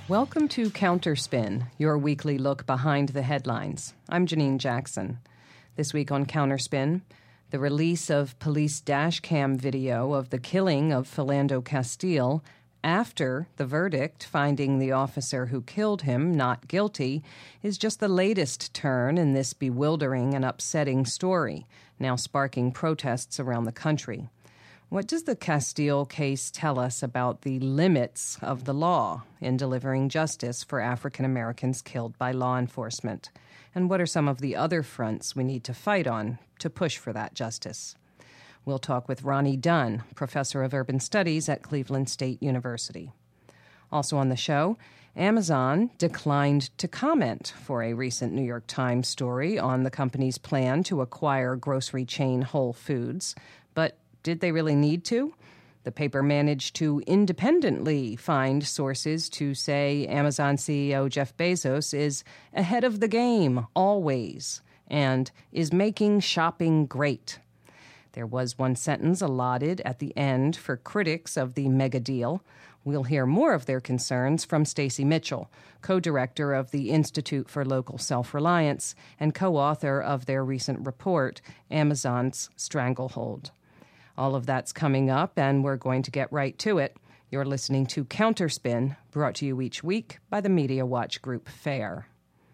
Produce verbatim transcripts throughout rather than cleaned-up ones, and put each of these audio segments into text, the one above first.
Welcome to Counterspin, your weekly look behind the headlines. I'm Janine Jackson. This week on Counterspin, the release of police dash cam video of the killing of Philando Castile after the verdict finding the officer who killed him not guilty is just the latest turn in this bewildering and upsetting story, now sparking protests around the country. What does the Castile case tell us about the limits of the law in delivering justice for African Americans killed by law enforcement? And what are some of the other fronts we need to fight on to push for that justice? We'll talk with Ronnie Dunn, professor of urban studies at Cleveland State University. Also on the show, Amazon declined to comment for a recent New York Times story on the company's plan to acquire grocery chain Whole Foods, but did they really need to? The paper managed to independently find sources to say Amazon C E O Jeff Bezos is ahead of the game, always, and is making shopping great. There was one sentence allotted at the end for critics of the mega deal. We'll hear more of their concerns from Stacy Mitchell, co-director of the Institute for Local Self-Reliance and co-author of their recent report, Amazon's Stranglehold. All of that's coming up, and we're going to get right to it. You're listening to Counterspin, brought to you each week by the Media Watch Group FAIR.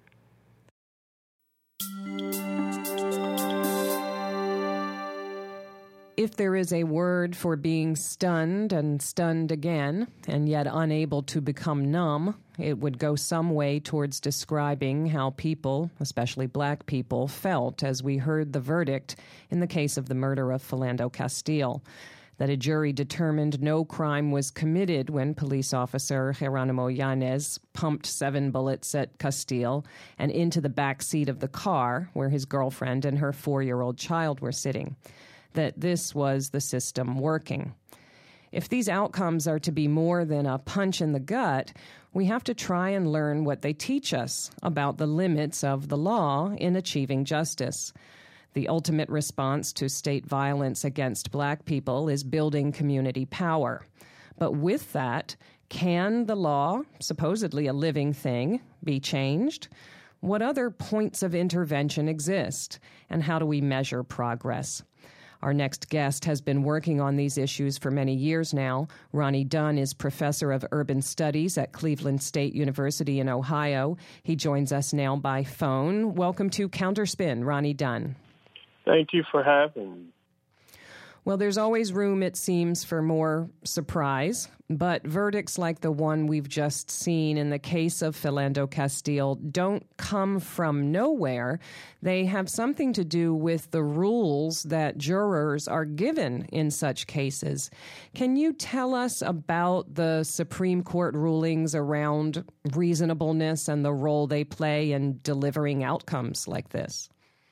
If there is a word for being stunned and stunned again, and yet unable to become numb, it would go some way towards describing how people, especially black people, felt as we heard the verdict in the case of the murder of Philando Castile, that a jury determined no crime was committed when police officer Geronimo Yanez pumped seven bullets at Castile and into the back seat of the car where his girlfriend and her four-year-old child were sitting, that this was the system working. If these outcomes are to be more than a punch in the gut, we have to try and learn what they teach us about the limits of the law in achieving justice. The ultimate response to state violence against black people is building community power. But with that, can the law, supposedly a living thing, be changed? What other points of intervention exist, and how do we measure progress? Our next guest has been working on these issues for many years now. Ronnie Dunn is professor of urban studies at Cleveland State University in Ohio. He joins us now by phone. Welcome to Counterspin, Ronnie Dunn. Thank you for having me. Well, there's always room, it seems, for more surprise, but verdicts like the one we've just seen in the case of Philando Castile don't come from nowhere. They have something to do with the rules that jurors are given in such cases. Can you tell us about the Supreme Court rulings around reasonableness and the role they play in delivering outcomes like this?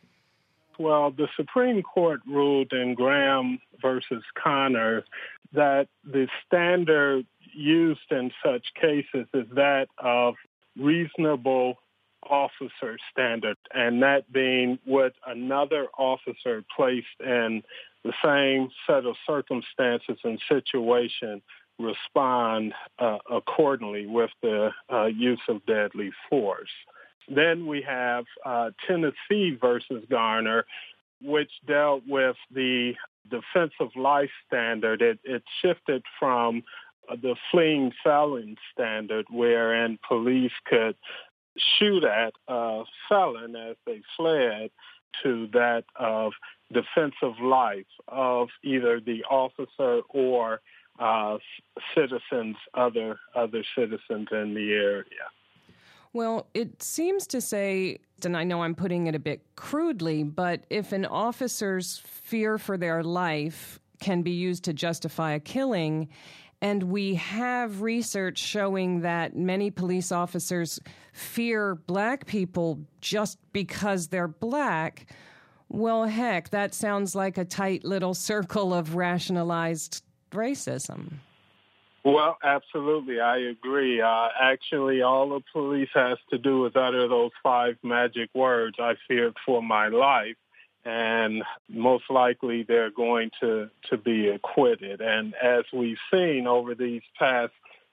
Well, the Supreme Court ruled in Graham versus Connor that the standard used in such cases is that of reasonable officer standard, and that being would another officer placed in the same set of circumstances and situation respond uh, accordingly with the uh, use of deadly force. Then we have uh, Tennessee versus Garner, which dealt with the defensive life standard. It, it shifted from uh, the fleeing felon standard, wherein police could shoot at a felon as they fled, to that of defensive life of either the officer or uh, citizens, other other citizens in the area. Well, it seems to say, and I know I'm putting it a bit crudely, but if an officer's fear for their life can be used to justify a killing, and we have research showing that many police officers fear black people just because they're black, well, heck, that sounds like a tight little circle of rationalized racism. Well, absolutely. I agree. Uh, actually, all the police has to do is utter those five magic words, I feared for my life, and most likely they're going to, to be acquitted. And as we've seen over these past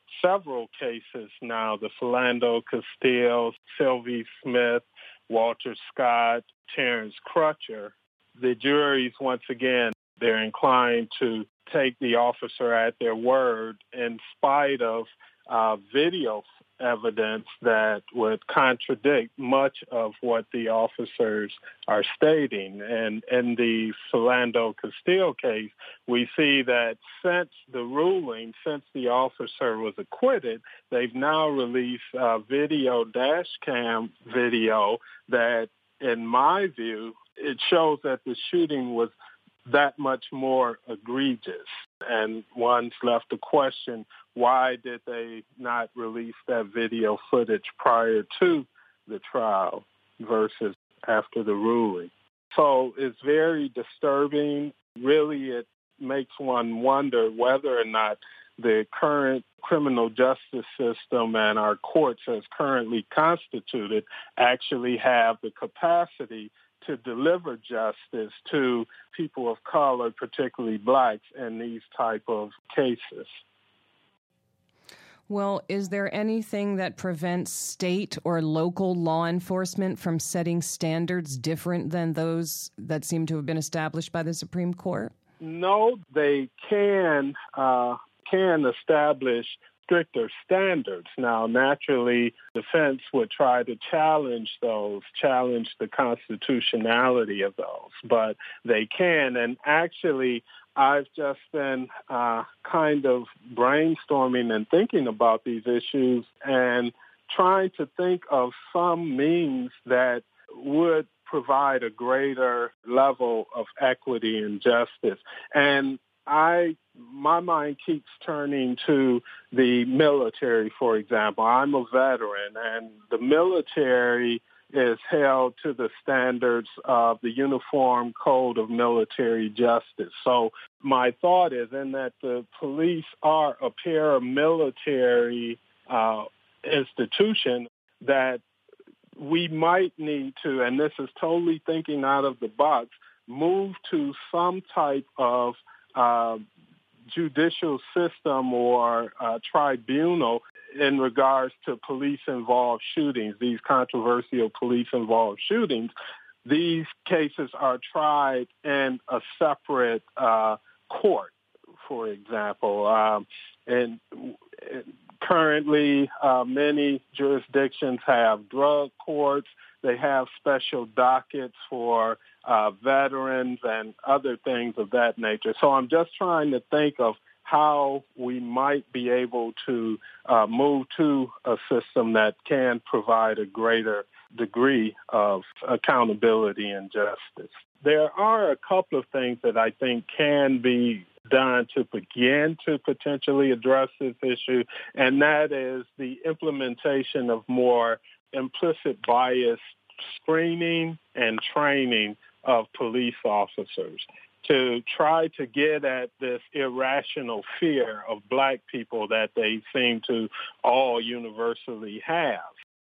several cases now, the Philando Castile, Sylvie Smith, Walter Scott, Terrence Crutcher. The juries, once again, they're inclined to take the officer at their word in spite of uh, video evidence that would contradict much of what the officers are stating. And in the Philando Castile case, we see that since the ruling, since the officer was acquitted, they've now released uh, video, dash cam video that, in my view, it shows that the shooting was that much more egregious. And one's left to question, why did they not release that video footage prior to the trial versus after the ruling? So it's very disturbing. Really, it makes one wonder whether or not the current criminal justice system and our courts as currently constituted actually have the capacity to deliver justice to people of color, particularly blacks, in these type of cases. Well, is there anything that prevents state or local law enforcement from setting standards different than those that seem to have been established by the Supreme Court? No, they can uh, can establish stricter standards. Now, naturally, defense would try to challenge those, challenge the constitutionality of those, but they can. And actually, I've just been uh, kind of brainstorming and thinking about these issues and trying to think of some means that would provide a greater level of equity and justice. And I, my mind keeps turning to the military, for example. I'm a veteran, and the military is held to the standards of the Uniform Code of Military Justice. So my thought is in that the police are a paramilitary uh, institution that we might need to, and this is totally thinking out of the box, move to some type of uh, judicial system or uh, tribunal in regards to police-involved shootings, these controversial police-involved shootings. These cases are tried in a separate uh, court, for example. Um, and currently, uh, many jurisdictions have drug courts. They have special dockets for uh, veterans and other things of that nature. So I'm just trying to think of how we might be able to uh, move to a system that can provide a greater degree of accountability and justice. There are a couple of things that I think can be done to begin to potentially address this issue, and that is the implementation of more implicit bias screening and training of police officers to try to get at this irrational fear of black people that they seem to all universally have.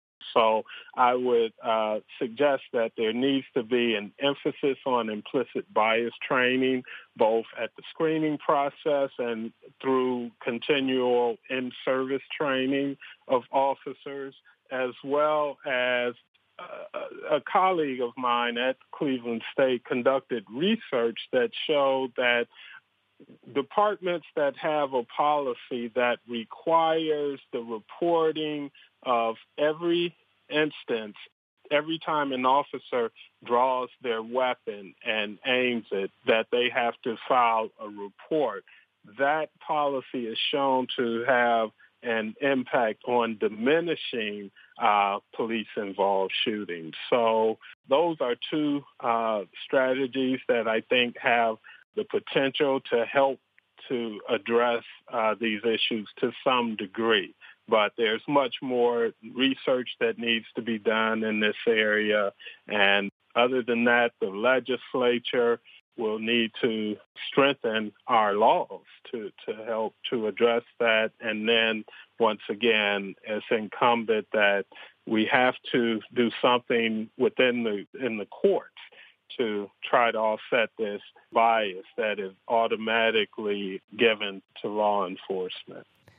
So I would uh, suggest that there needs to be an emphasis on implicit bias training, both at the screening process and through continual in-service training of officers, as well as uh, a colleague of mine at Cleveland State conducted research that showed that departments that have a policy that requires the reporting of every instance, every time an officer draws their weapon and aims it, that they have to file a report. That policy is shown to have an impact on diminishing uh, police-involved shootings. So those are two uh, strategies that I think have the potential to help to address uh, these issues to some degree. But there's much more research that needs to be done in this area. And other than that, the legislature will need to strengthen our laws to, to help to address that. And then, once again, it's incumbent that we have to do something within the in the courts to try to offset this bias that is automatically given to law enforcement.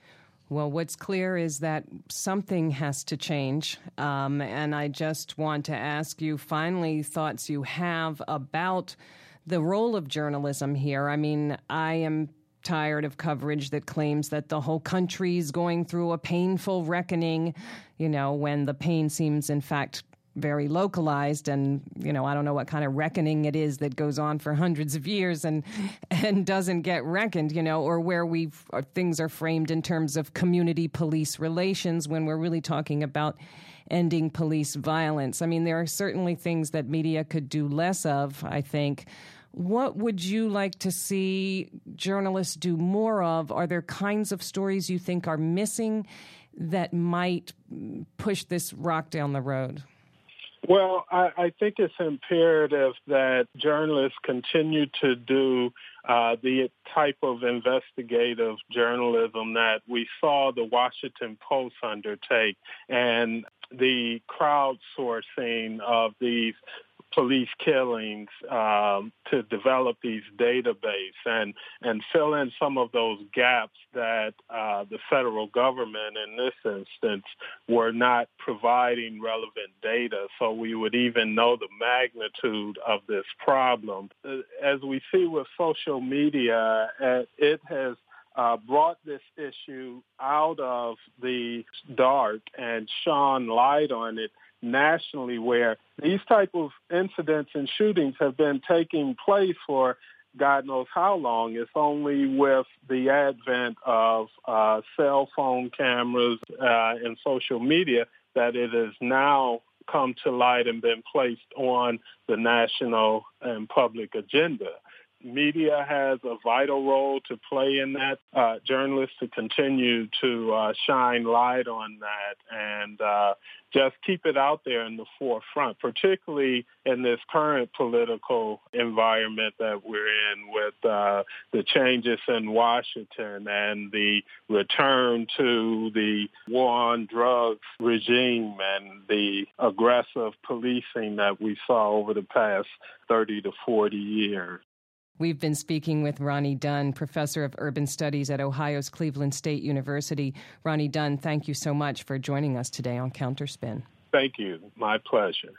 Well, what's clear is that something has to change. Um, and I just want to ask you, finally, thoughts you have about the role of journalism here. I mean, I am tired of coverage that claims that the whole country is going through a painful reckoning, you know, when the pain seems, in fact, very localized, and, you know, I don't know what kind of reckoning it is that goes on for hundreds of years and and doesn't get reckoned, you know, or where we things are framed in terms of community police relations when we're really talking about ending police violence. I mean, there are certainly things that media could do less of, I think. What would you like to see journalists do more of? Are there kinds of stories you think are missing that might push this rock down the road? Well, I, I think it's imperative that journalists continue to do uh, the type of investigative journalism that we saw the Washington Post undertake, and the crowdsourcing of these police killings um, to develop these databases and, and fill in some of those gaps that uh, the federal government in this instance were not providing relevant data, so we would even know the magnitude of this problem. As we see with social media, it has Uh, brought this issue out of the dark and shone light on it nationally, where these type of incidents and shootings have been taking place for God knows how long. It's only with the advent of uh, cell phone cameras uh, and social media that it has now come to light and been placed on the national and public agenda. Media has a vital role to play in that. Uh, journalists to continue to uh, shine light on that and uh, just keep it out there in the forefront, particularly in this current political environment that we're in with uh, the changes in Washington and the return to the war on drugs regime and the aggressive policing that we saw over the past thirty to forty years. We've been speaking with Ronnie Dunn, professor of urban studies at Ohio's Cleveland State University. Ronnie Dunn, thank you so much for joining us today on Counterspin. Thank you. My pleasure.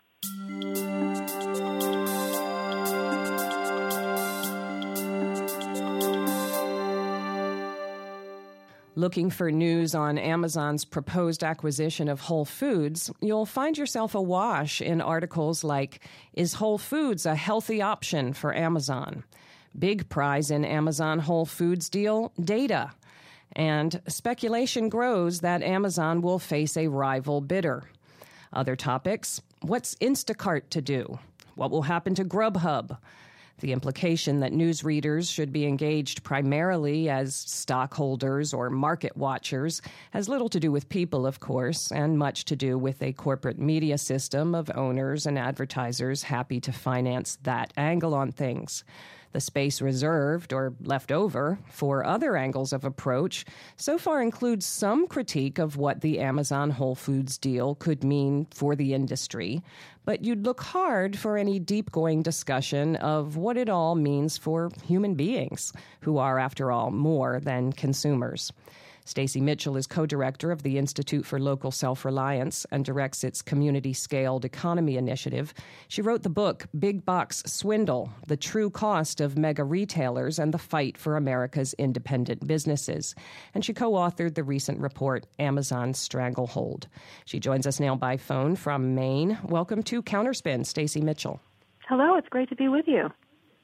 Looking for news on Amazon's proposed acquisition of Whole Foods, you'll find yourself awash in articles like, "Is Whole Foods a healthy option for Amazon?" Big prize in Amazon Whole Foods deal, data. And speculation grows that Amazon will face a rival bidder. Other topics, what's Instacart to do? What will happen to Grubhub? The implication that news readers should be engaged primarily as stockholders or market watchers has little to do with people, of course, and much to do with a corporate media system of owners and advertisers happy to finance that angle on things. The space reserved or left over for other angles of approach so far includes some critique of what the Amazon Whole Foods deal could mean for the industry, but you'd look hard for any deep-going discussion of what it all means for human beings, who are, after all, more than consumers. Stacy Mitchell is co-director of the Institute for Local Self-Reliance and directs its community-scaled economy initiative. She wrote the book Big Box Swindle: The True Cost of Mega Retailers and the Fight for America's Independent Businesses. And she co-authored the recent report Amazon's Stranglehold. She joins us now by phone from Maine. Welcome to Counterspin, Stacy Mitchell. Hello, it's great to be with you.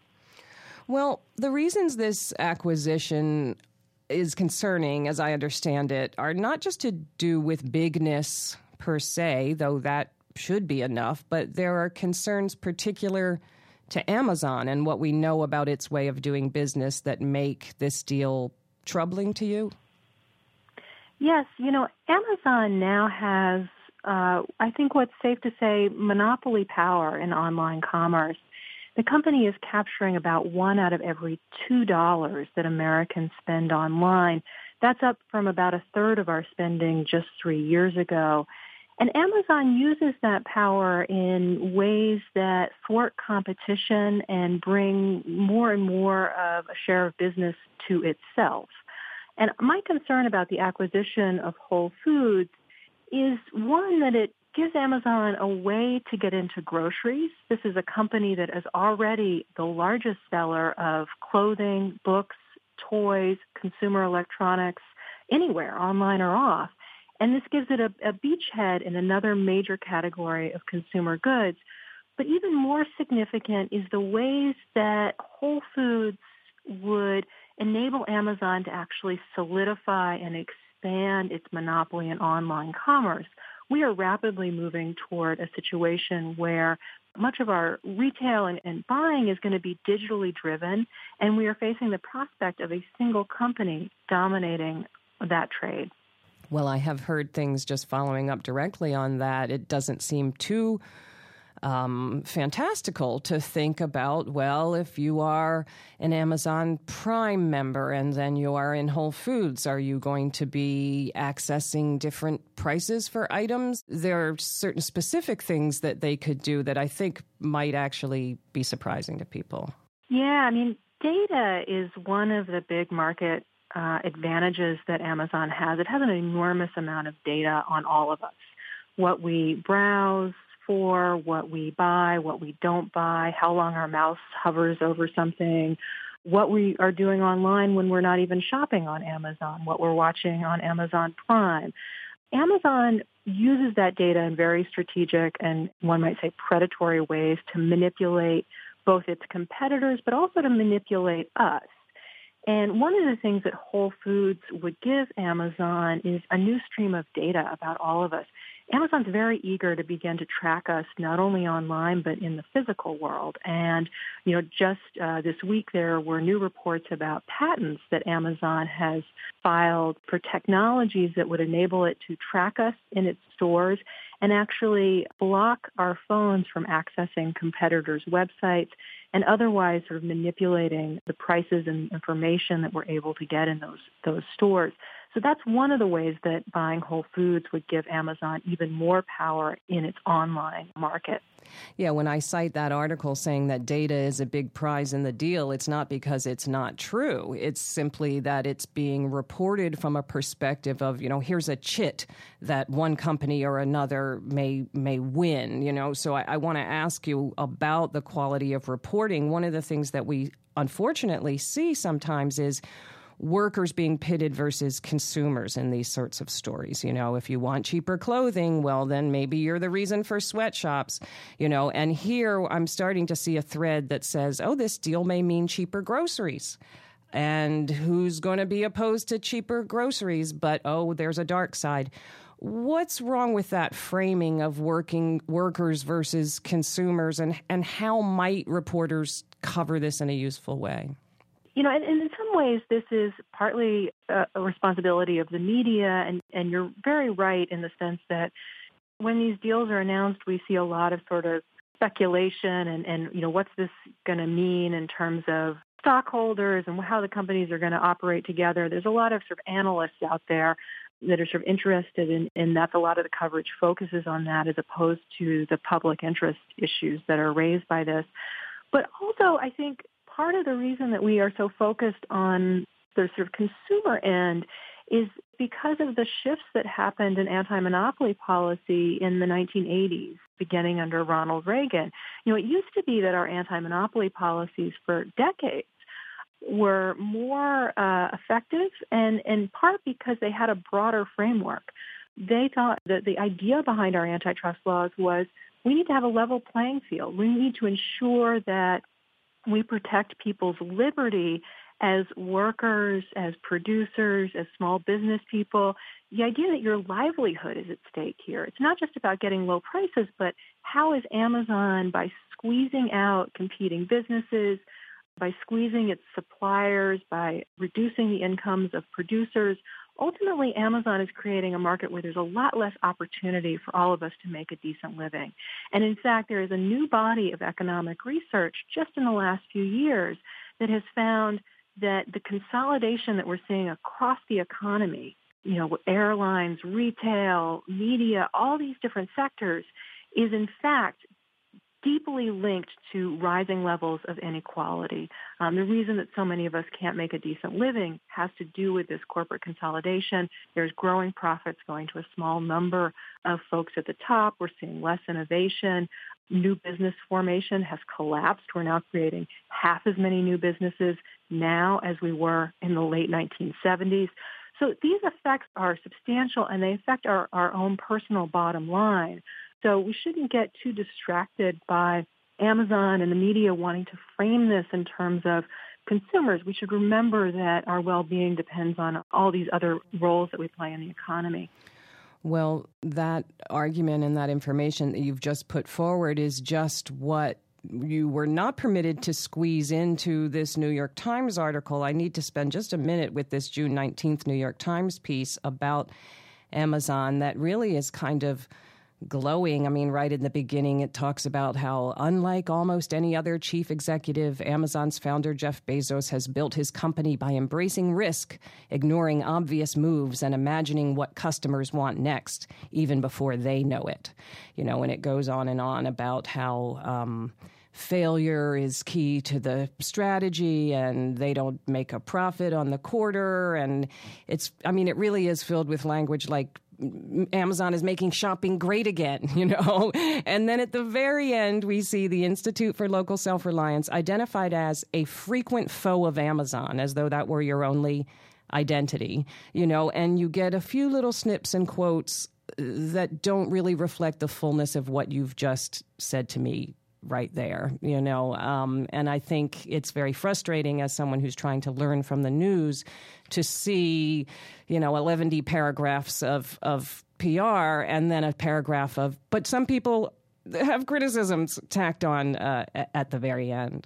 Well, the reasons this acquisition is concerning, as I understand it, are not just to do with bigness per se, though that should be enough, but there are concerns particular to Amazon and what we know about its way of doing business that make this deal troubling to you? Yes, you know, Amazon now has, uh, I think what's safe to say, monopoly power in online commerce. The company is capturing about one out of every two dollars that Americans spend online. That's up from about a third of our spending just three years ago. And Amazon uses that power in ways that thwart competition and bring more and more of a share of business to itself. And my concern about the acquisition of Whole Foods is, one, that it gives Amazon a way to get into groceries. This is a company that is already the largest seller of clothing, books, toys, consumer electronics, anywhere, online or off. And this gives it a, a beachhead in another major category of consumer goods. But even more significant is the ways that Whole Foods would enable Amazon to actually solidify and expand its monopoly in online commerce. We are rapidly moving toward a situation where much of our retail and, and buying is going to be digitally driven, and we are facing the prospect of a single company dominating that trade. Well, I have heard things, just following up directly on that. It doesn't seem too Um, fantastical to think about, well, if you are an Amazon Prime member and then you are in Whole Foods, are you going to be accessing different prices for items? There are certain specific things that they could do that I think might actually be surprising to people. Yeah, I mean, data is one of the big market uh, advantages that Amazon has. It has an enormous amount of data on all of us. What we browse for, what we buy, what we don't buy, how long our mouse hovers over something, what we are doing online when we're not even shopping on Amazon, what we're watching on Amazon Prime. Amazon uses that data in very strategic and, one might say, predatory ways to manipulate both its competitors, but also to manipulate us. And one of the things that Whole Foods would give Amazon is a new stream of data about all of us. Amazon's very eager to begin to track us not only online but in the physical world. And, you know, just uh, this week there were new reports about patents that Amazon has filed for technologies that would enable it to track us in its stores and actually block our phones from accessing competitors' websites and otherwise sort of manipulating the prices and information that we're able to get in those those stores. So that's one of the ways that buying Whole Foods would give Amazon even more power in its online market. Yeah, when I cite that article saying that data is a big prize in the deal, it's not because it's not true. It's simply that it's being reported from a perspective of, you know, here's a chit that one company or another may may win, you know. So I, I want to ask you about the quality of reporting. One of the things that we unfortunately see sometimes is workers being pitted versus consumers in these sorts of stories. You know, if you want cheaper clothing, well, then maybe you're the reason for sweatshops, you know. And here I'm starting to see a thread that says, oh, this deal may mean cheaper groceries. And who's going to be opposed to cheaper groceries? But, oh, there's a dark side. What's wrong with that framing of working workers versus consumers, and, and how might reporters cover this in a useful way? You know, and, and in some ways, this is partly a, a responsibility of the media, and, and you're very right in the sense that when these deals are announced, we see a lot of sort of speculation and, and you know, what's this going to mean in terms of stockholders and how the companies are going to operate together. There's a lot of sort of analysts out there that are sort of interested in, in that. A lot of the coverage focuses on that as opposed to the public interest issues that are raised by this. But also, I think part of the reason that we are so focused on the sort of consumer end is because of the shifts that happened in anti-monopoly policy in the nineteen eighties, beginning under Ronald Reagan. You know, it used to be that our anti-monopoly policies for decades were more uh, effective, and in part because they had a broader framework. They thought that the idea behind our antitrust laws was we need to have a level playing field. We need to ensure that we protect people's liberty as workers, as producers, as small business people. The idea that your livelihood is at stake here. It's not just about getting low prices, but how is Amazon, by squeezing out competing businesses, by squeezing its suppliers, by reducing the incomes of producers, ultimately Amazon is creating a market where there's a lot less opportunity for all of us to make a decent living. And in fact, there is a new body of economic research just in the last few years that has found that the consolidation that we're seeing across the economy, you know, airlines, retail, media, all these different sectors, is in fact deeply linked to rising levels of inequality. Um, the reason that so many of us can't make a decent living has to do with this corporate consolidation. There's growing profits going to a small number of folks at the top. We're seeing less innovation. New business formation has collapsed. We're now creating half as many new businesses now as we were in the late nineteen seventies. So these effects are substantial, and they affect our, our own personal bottom line. So we shouldn't get too distracted by Amazon and the media wanting to frame this in terms of consumers. We should remember that our well-being depends on all these other roles that we play in the economy. Well, that argument and that information that you've just put forward is just what you were not permitted to squeeze into this New York Times article. I need to spend just a minute with this June nineteenth New York Times piece about Amazon that really is kind of glowing. I mean, right in the beginning, it talks about how, unlike almost any other chief executive, Amazon's founder, Jeff Bezos, has built his company by embracing risk, ignoring obvious moves, and imagining what customers want next, even before they know it. You know, and it goes on and on about how um, failure is key to the strategy, and they don't make a profit on the quarter. And it's, I mean, it really is filled with language like Amazon is making shopping great again, you know. And then at the very end, we see the Institute for Local Self-Reliance identified as a frequent foe of Amazon, as though that were your only identity, you know. And you get a few little snips and quotes that don't really reflect the fullness of what you've just said to me right there, you know. Um, and I think it's very frustrating as someone who's trying to learn from the news to see, you know, eleven paragraphs of, of P R and then a paragraph of, but some people have criticisms tacked on uh, at the very end.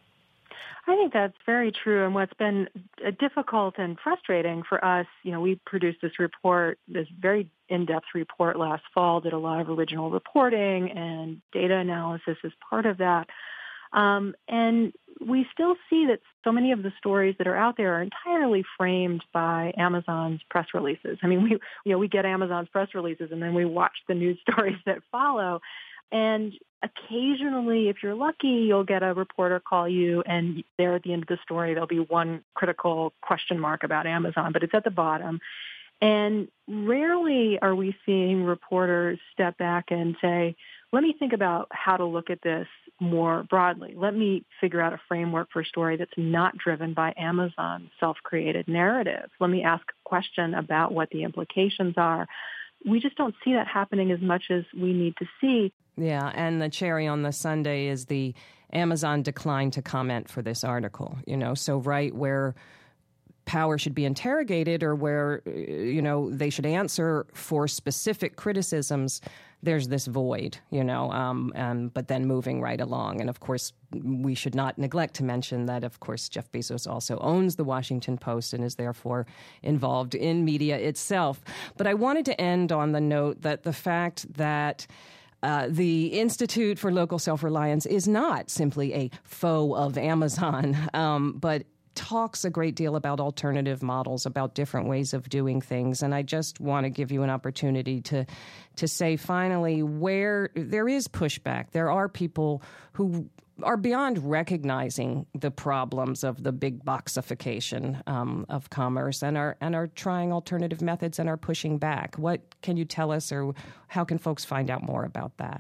I think that's very true. And what's been difficult and frustrating for us, you know, we produced this report, this very in-depth report last fall, did a lot of original reporting and data analysis as part of that. Um, and we still see that so many of the stories that are out there are entirely framed by Amazon's press releases. I mean, we, you know, we get Amazon's press releases and then we watch the news stories that follow. And occasionally, if you're lucky, you'll get a reporter call you, and there at the end of the story, there'll be one critical question mark about Amazon, but it's at the bottom. And rarely are we seeing reporters step back and say, let me think about how to look at this more broadly. Let me figure out a framework for a story that's not driven by Amazon's self-created narrative. Let me ask a question about what the implications are. We just don't see that happening as much as we need to see. Yeah, and the cherry on the sundae is the Amazon declined to comment for this article. You know, so right where power should be interrogated or where, you know, they should answer for specific criticisms, there's this void, you know, um, um, but then moving right along. And, of course, we should not neglect to mention that, of course, Jeff Bezos also owns the Washington Post and is therefore involved in media itself. But I wanted to end on the note that the fact that Uh, the Institute for Local Self-Reliance is not simply a foe of Amazon, um, but talks a great deal about alternative models, about different ways of doing things. And I just want to give you an opportunity to to say finally where there is pushback. There are people who are beyond recognizing the problems of the big boxification um, of commerce and are and are trying alternative methods and are pushing back. What can you tell us, or how can folks find out more about that?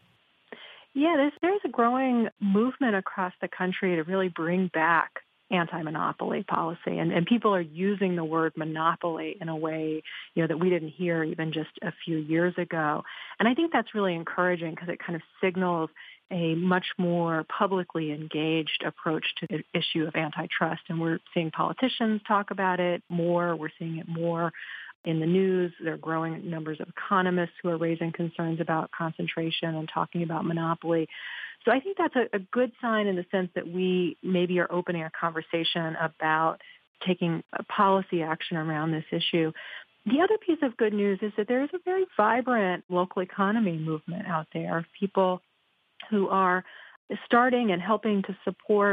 Yeah, there's, there's a growing movement across the country to really bring back anti-monopoly policy. And, and people are using the word monopoly in a way, you know, that we didn't hear even just a few years ago. And I think that's really encouraging because it kind of signals a much more publicly engaged approach to the issue of antitrust. And we're seeing politicians talk about it more. We're seeing it more in the news. There are growing numbers of economists who are raising concerns about concentration and talking about monopoly. So I think that's a, a good sign in the sense that we maybe are opening a conversation about taking policy action around this issue. The other piece of good news is that there is a very vibrant local economy movement out there of people who are starting and helping to support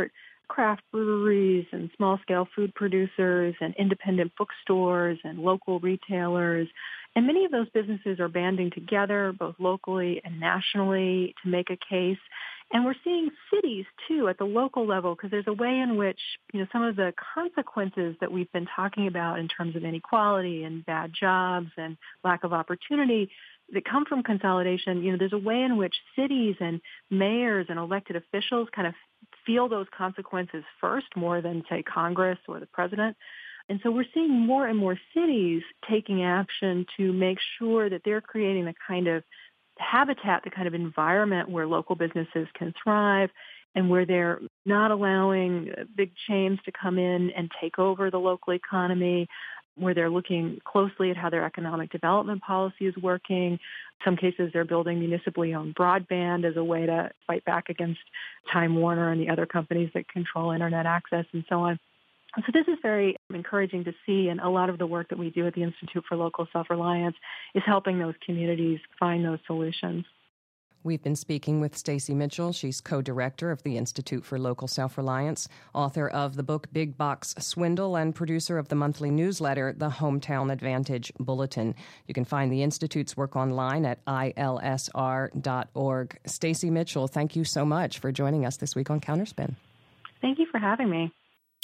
craft breweries and small-scale food producers and independent bookstores and local retailers. And many of those businesses are banding together, both locally and nationally, to make a case. And we're seeing cities, too, at the local level, because there's a way in which, you know, some of the consequences that we've been talking about in terms of inequality and bad jobs and lack of opportunity that come from consolidation, you know, there's a way in which cities and mayors and elected officials kind of feel those consequences first, more than, say, Congress or the president. And so we're seeing more and more cities taking action to make sure that they're creating the kind of habitat, the kind of environment where local businesses can thrive and where they're not allowing big chains to come in and take over the local economy, where they're looking closely at how their economic development policy is working. In some cases, they're building municipally owned broadband as a way to fight back against Time Warner and the other companies that control internet access and so on. So this is very encouraging to see, and a lot of the work that we do at the Institute for Local Self-Reliance is helping those communities find those solutions. We've been speaking with Stacy Mitchell. She's co-director of the Institute for Local Self-Reliance, author of the book Big Box Swindle, and producer of the monthly newsletter, The Hometown Advantage Bulletin. You can find the Institute's work online at I L S R dot org. Stacy Mitchell, thank you so much for joining us this week on Counterspin. Thank you for having me.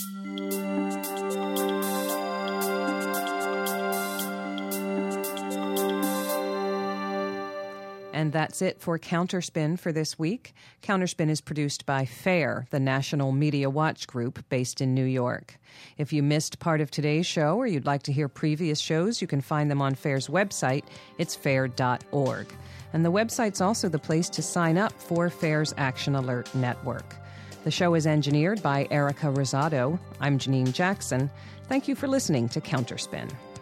And that's it for Counterspin for this week. Counterspin is produced by FAIR, the National Media Watch Group based in New York. If you missed part of today's show or you'd like to hear previous shows, you can find them on FAIR's website. It's fair dot org. And the website's also the place to sign up for FAIR's Action Alert Network. The show is engineered by Erica Rosado. I'm Janine Jackson. Thank you for listening to Counterspin.